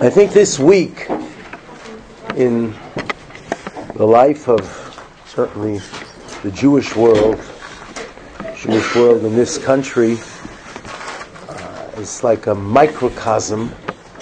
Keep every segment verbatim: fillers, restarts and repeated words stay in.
I think this week, in the life of certainly the Jewish world, Jewish world in this country, uh, is like a microcosm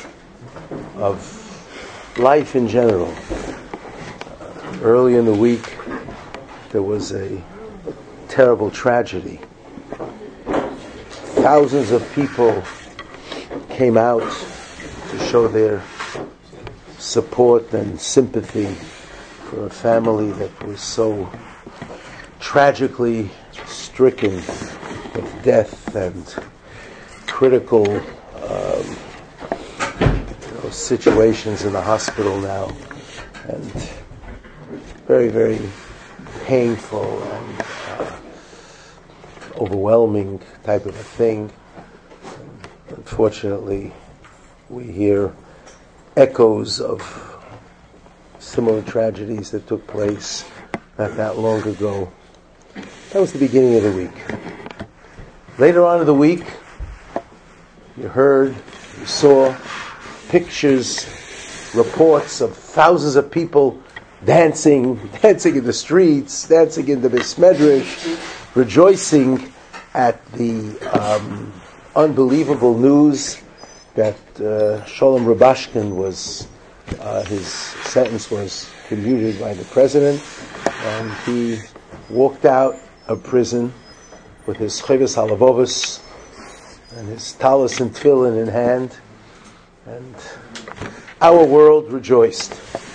of life in general. Uh, early in the week, there was a terrible tragedy. Thousands of people came out to show their support and sympathy for a family that was so tragically stricken with death and critical um, you know, situations in the hospital now, and very, very painful and uh, overwhelming type of a thing. And unfortunately, we hear echoes of similar tragedies that took place not that long ago. That was the beginning of the week. Later on in the week, you heard, you saw pictures, reports of thousands of people dancing, dancing in the streets, dancing in the Beis Medrash, rejoicing at the um, unbelievable news that uh, Sholem Rubashkin was, uh, his sentence was commuted by the president, and he walked out of prison with his Chovos Halevovos and his Talis and Tefillin in hand, and our world rejoiced.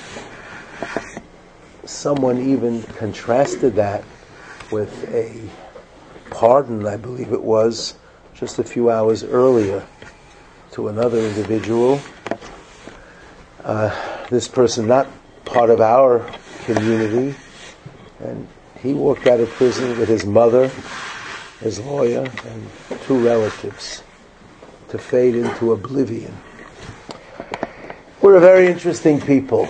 Someone even contrasted that with a pardon, I believe it was, just a few hours earlier, to another individual. Uh, this person not part of our community, and he walked out of prison with his mother, his lawyer, and two relatives to fade into oblivion. We're a very interesting people.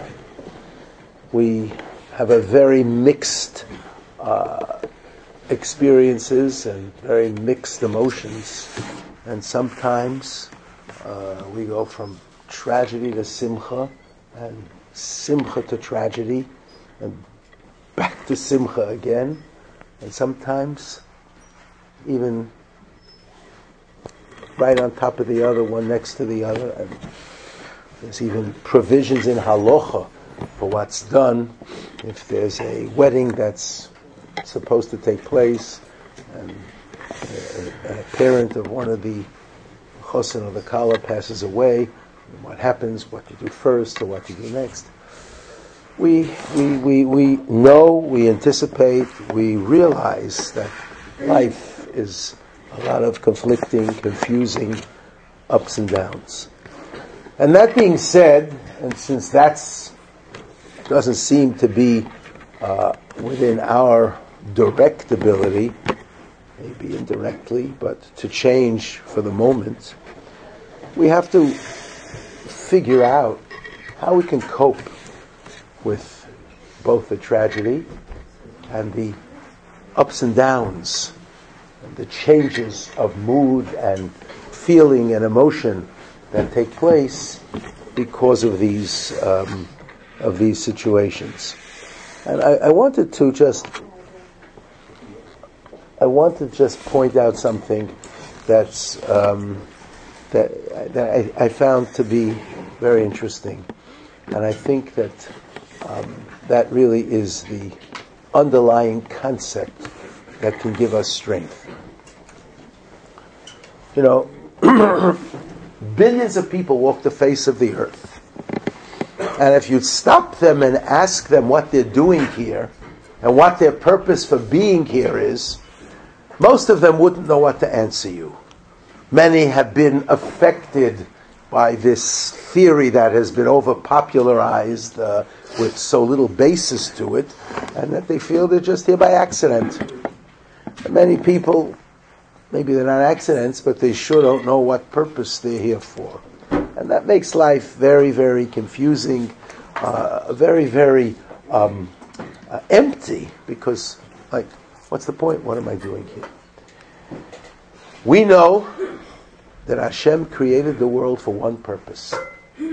We have a very mixed uh, experiences and very mixed emotions. And sometimes uh, we go from tragedy to simcha, and simcha to tragedy, and back to simcha again. And sometimes even right on top of the other, one next to the other. And there's even provisions in halacha for what's done if there's a wedding that's supposed to take place, and a, a parent of one of the chosin or the kala passes away, what happens, what to do first or what to do next. We, we, we, we know, we anticipate, we realize that life is a lot of conflicting, confusing ups and downs. And that being said, and since that's doesn't seem to be uh, within our direct ability, maybe indirectly, but to change for the moment, we have to figure out how we can cope with both the tragedy and the ups and downs, and the changes of mood and feeling and emotion that take place because of these um, of these situations. And I, I wanted to just I want to just point out something that's um, that that I, I found to be very interesting, and I think that um, that really is the underlying concept that can give us strength. You know, billions of people walk the face of the earth, and if you stop them and ask them what they're doing here and what their purpose for being here is, most of them wouldn't know what to answer you. Many have been affected by this theory that has been over-popularized uh, with so little basis to it, and that they feel they're just here by accident. And many people, maybe they're not accidents, but they sure don't know what purpose they're here for. And that makes life very, very confusing, uh, very, very um, uh, empty, because, like, what's the point? What am I doing here? We know that Hashem created the world for one purpose.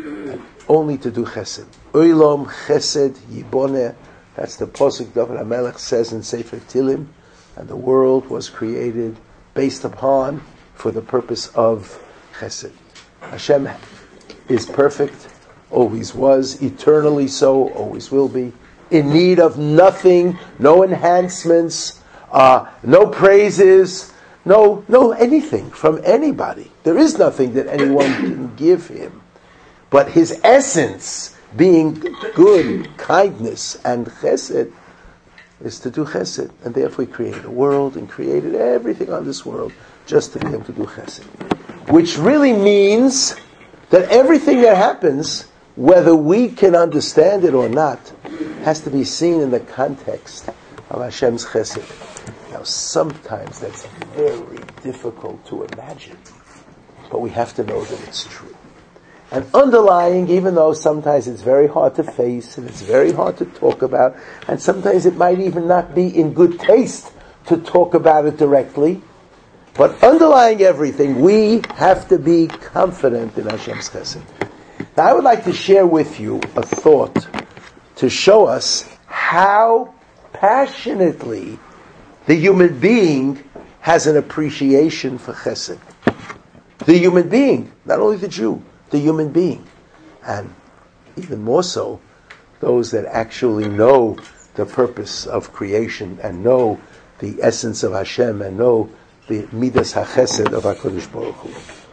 only to do chesed. Oilom chesed yiboneh. That's the pasuk David HaMelech says in Sefer Tilim. And the world was created based upon, for the purpose of chesed. Hashem is perfect, always was, eternally so, always will be, in need of nothing, no enhancements, uh, no praises, no no anything from anybody. There is nothing that anyone can give him. But his essence, being good, kindness, and chesed, is to do chesed. And therefore he created a world and created everything on this world just to be able to do chesed. Which really means that everything that happens, whether we can understand it or not, has to be seen in the context of Hashem's chesed. Now sometimes that's very difficult to imagine, but we have to know that it's true. And underlying, even though sometimes it's very hard to face and it's very hard to talk about, and sometimes it might even not be in good taste to talk about it directly, but underlying everything, we have to be confident in Hashem's chesed. Now I would like to share with you a thought to show us how passionately the human being has an appreciation for chesed. The human being, not only the Jew, the human being. And even more so, those that actually know the purpose of creation and know the essence of Hashem and know the Midas HaChesed of HaKadosh Baruch Hu.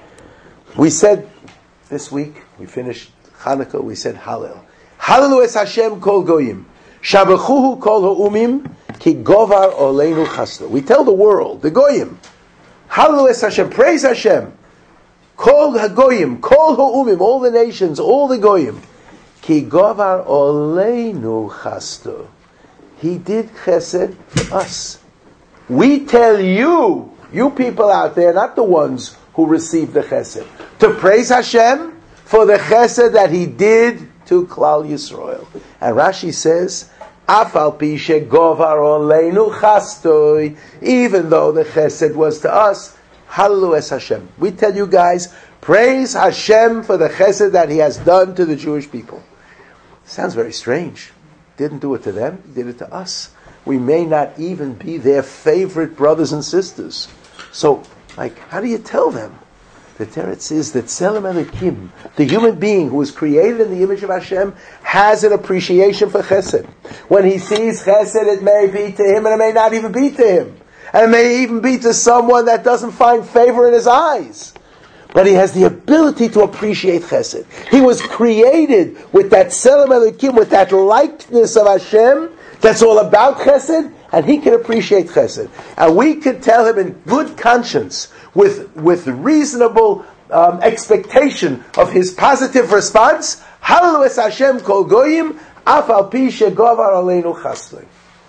We said this week, we finished Hanukkah, we said Hallel. Hallelu es Hashem kol goyim. Shabachuhu kol ha'umim ki govar oleinu chasdo. We tell the world, the goyim, Hallelu es Hashem, praise Hashem. Kol hagoyim, kol ha'umim, all the nations, all the goyim. Ki govar oleinu chasdo. He did chesed for us. We tell you, you people out there, not the ones who received the chesed, to praise Hashem for the chesed that He did to Klal Yisrael. And Rashi says, Afal pi shegovar oleinu chastoi, even though the chesed was to us, Hallelu es Hashem. We tell you guys, praise Hashem for the chesed that He has done to the Jewish people. Sounds very strange. Didn't do it to them, He did it to us. We may not even be their favorite brothers and sisters. So, like, how do you tell them? The teretz is that Tselem Elokim, the human being who was created in the image of Hashem, has an appreciation for chesed. When he sees chesed, it may be to him and it may not even be to him. And it may even be to someone that doesn't find favor in his eyes. But he has the ability to appreciate chesed. He was created with that Tselem Elokim, with that likeness of Hashem, that's all about chesed, and he can appreciate chesed. And we can tell him in good conscience, with with reasonable um, expectation of his positive response, Hallelu es Hashem kol goyim, af al pi shegovar aleinu chasdoi.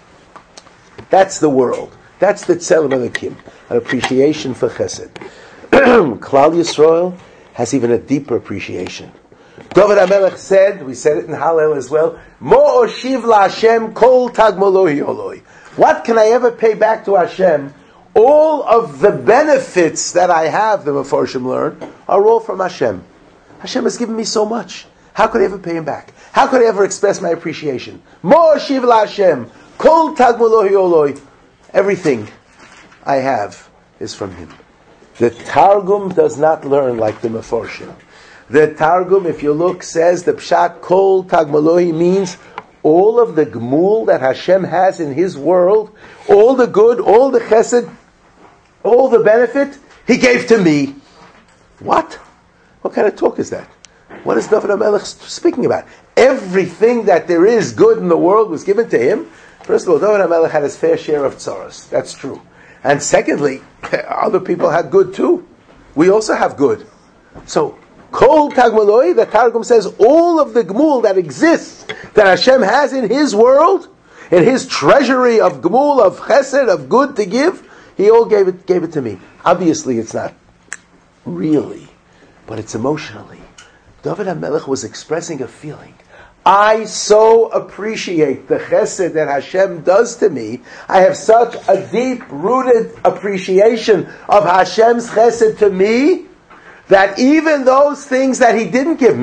That's the world. That's the Tselem Elokim, an appreciation for chesed. Klal Yisrael has even a deeper appreciation. David HaMelech said, we said it in Hallel as well, Mo oshiv la'Hashem kol tagmolohi oloi. What can I ever pay back to Hashem? All of the benefits that I have, the Mefarshim learn, are all from Hashem. Hashem has given me so much. How could I ever pay Him back? How could I ever express my appreciation? Mo oshiv la'Hashem kol tagmolohi oloi. Everything I have is from Him. The Targum does not learn like the Mefarshim. The Targum, if you look, says the Pshat Kol Tagmalohi means all of the Gmul that Hashem has in His world, all the good, all the chesed, all the benefit, He gave to me. What? What kind of talk is that? What is David HaMelech speaking about? Everything that there is good in the world was given to him? First of all, David HaMelech had his fair share of tzaras. That's true. And secondly, other people had good too. We also have good. So, Kol Tagmaloi, the Targum says, all of the Gmul that exists, that Hashem has in His world, in His treasury of Gmul, of Chesed, of good to give, He all gave it, gave it to me. Obviously it's not really, but it's emotionally. David HaMelech was expressing a feeling. I so appreciate the chesed that Hashem does to me. I have such a deep-rooted appreciation of Hashem's chesed to me, that even those things that He didn't give me,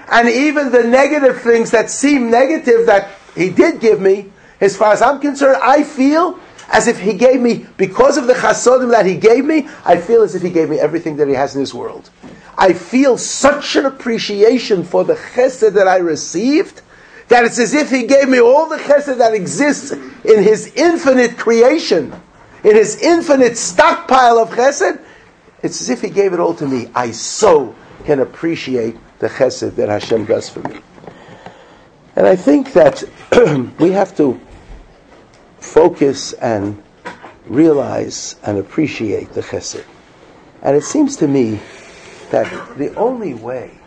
And even the negative things that seem negative that he did give me, as far as I'm concerned, I feel as if he gave me, because of the chasodim that he gave me, I feel as if he gave me everything that he has in this world. I feel such an appreciation for the chesed that I received, that it's as if he gave me all the chesed that exists in his infinite creation, in his infinite stockpile of chesed. It's as if he gave it all to me. I so can appreciate the chesed that Hashem does for me. And I think that we have to focus and realize and appreciate the chesed. And it seems to me that the only way,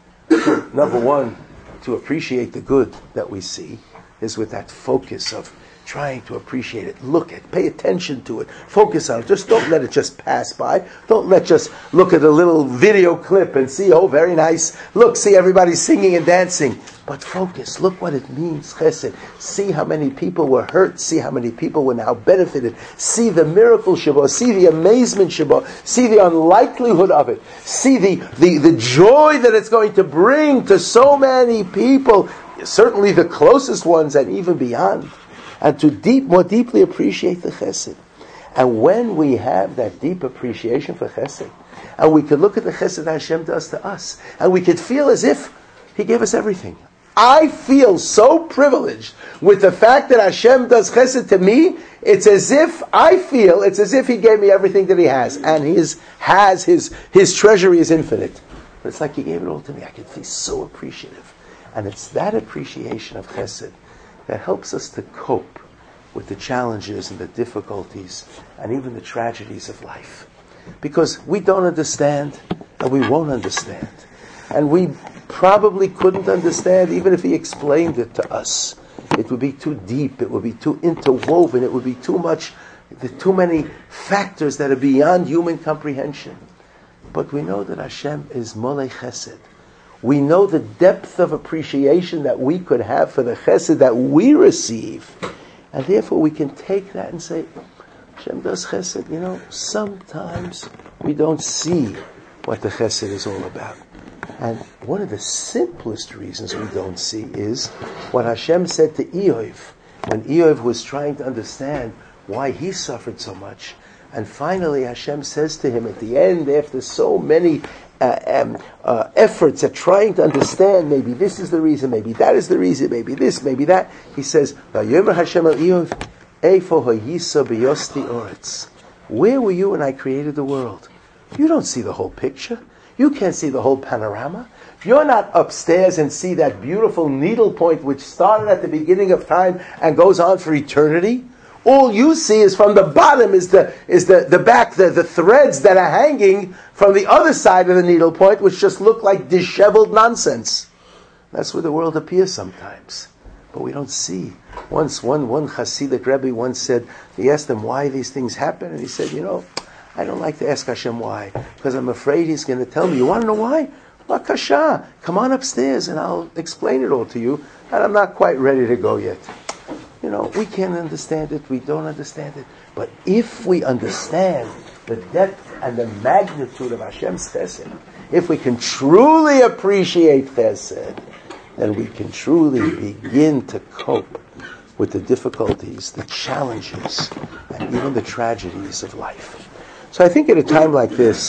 number one, to appreciate the good that we see is with that focus of trying to appreciate it. Look at, pay attention to it, focus on it. Just don't let it just pass by. Don't let just look at a little video clip and see, oh, very nice. Look, see everybody singing and dancing. But focus, look what it means, chesed. See how many people were hurt. See how many people were now benefited. See the miracle shabo. See the amazement shabo. See the unlikelihood of it. See the, the, the joy that it's going to bring to so many people, certainly the closest ones and even beyond. And to deep, more deeply appreciate the chesed. And when we have that deep appreciation for chesed, and we could look at the chesed that Hashem does to us, and we could feel as if He gave us everything. I feel so privileged with the fact that Hashem does chesed to me. It's as if I feel, it's as if He gave me everything that He has. And He is, has, His, His treasury is infinite. But it's like He gave it all to me. I can feel so appreciative. And it's that appreciation of chesed that helps us to cope with the challenges and the difficulties and even the tragedies of life. Because we don't understand and we won't understand. And we probably couldn't understand even if He explained it to us. It would be too deep, it would be too interwoven, it would be too much, too many factors that are beyond human comprehension. But we know that Hashem is Molei Chesed. We know the depth of appreciation that we could have for the chesed that we receive. And therefore we can take that and say, Hashem does chesed. You know, sometimes we don't see what the chesed is all about. And one of the simplest reasons we don't see is what Hashem said to Eov, when Eov was trying to understand why he suffered so much. And finally Hashem says to him at the end, after so many Uh, um, uh, efforts at trying to understand, maybe this is the reason, maybe that is the reason, maybe this, maybe that. He says, "Vayomer Hashem el Eov, eifo hayisa beyosti oretz." Where were you when I created the world? You don't see the whole picture. You can't see the whole panorama. You're not upstairs and see that beautiful needle point which started at the beginning of time and goes on for eternity. All you see is from the bottom is the is the, the back, the, the threads that are hanging from the other side of the needle point, which just look like disheveled nonsense. That's where the world appears sometimes. But we don't see. Once one, one Hasidic Rebbe once said, he asked him why these things happen, and he said, you know, I don't like to ask Hashem why, because I'm afraid He's going to tell me. You want to know why? Bakasha, come on upstairs and I'll explain it all to you, and I'm not quite ready to go yet. You know, we can't understand it, we don't understand it. But if we understand the depth and the magnitude of Hashem's chesed, if we can truly appreciate chesed, then we can truly begin to cope with the difficulties, the challenges, and even the tragedies of life. So I think at a time like this,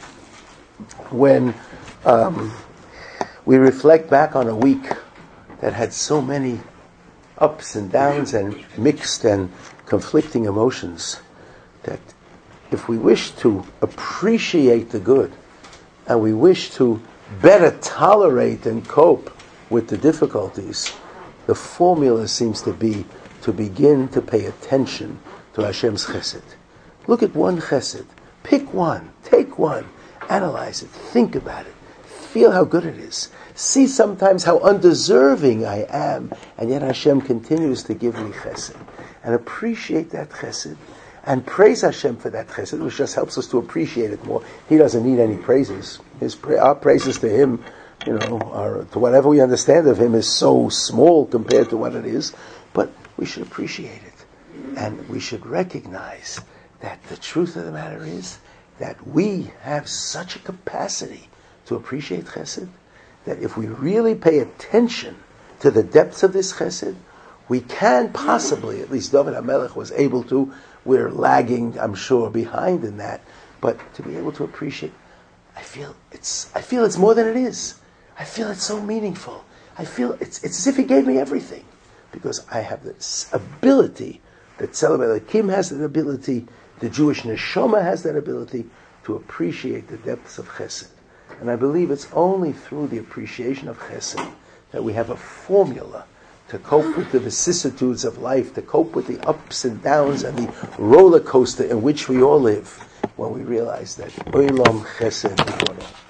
when um, we reflect back on a week that had so many ups and downs and mixed and conflicting emotions, that if we wish to appreciate the good and we wish to better tolerate and cope with the difficulties, the formula seems to be to begin to pay attention to Hashem's chesed. Look at one chesed. Pick one. Take one. Analyze it. Think about it. Feel how good it is. See sometimes how undeserving I am, and yet Hashem continues to give me chesed. And appreciate that chesed, and praise Hashem for that chesed, which just helps us to appreciate it more. He doesn't need any praises. His our praises to Him, you know, are, to whatever we understand of Him, is so small compared to what it is. But we should appreciate it, and we should recognize that the truth of the matter is that we have such a capacity to appreciate chesed, that if we really pay attention to the depths of this chesed, we can possibly, at least David HaMelech was able to, we're lagging, I'm sure, behind in that, but to be able to appreciate, I feel it's I feel it's more than it is. I feel it's so meaningful. I feel it's it's as if he gave me everything. Because I have this ability that Tzelem Elokim has that ability, the Jewish neshama has that ability to appreciate the depths of chesed. And I believe it's only through the appreciation of chesed that we have a formula to cope with the vicissitudes of life, to cope with the ups and downs and the roller coaster in which we all live, when we realize that Olam Chesed Yibonah.